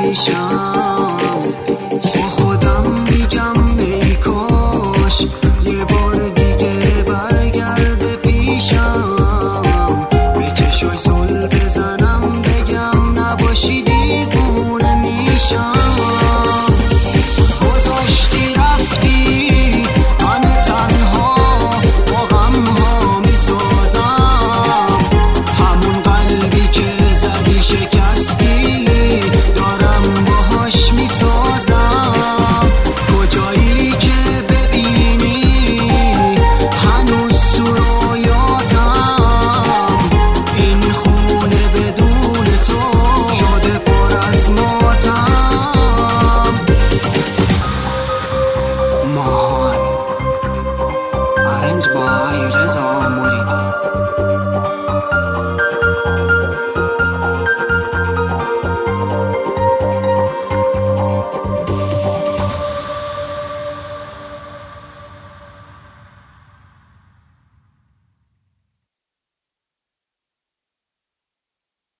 میشم، با خودم میگم ای کاش یه بار دیگه برگرده پیشم، به چشای زل بزنم بگم نباشی دیوونه میشم. گذاشتی رفتی من تنها با غمها میسازم، همون قلبی که زدی شکستی دارم باهاش میسازم. کجایی که ببینی هنوز تو رویاتم، این خونه بدون تو شده پر از ماتم. مان Arranged by Reza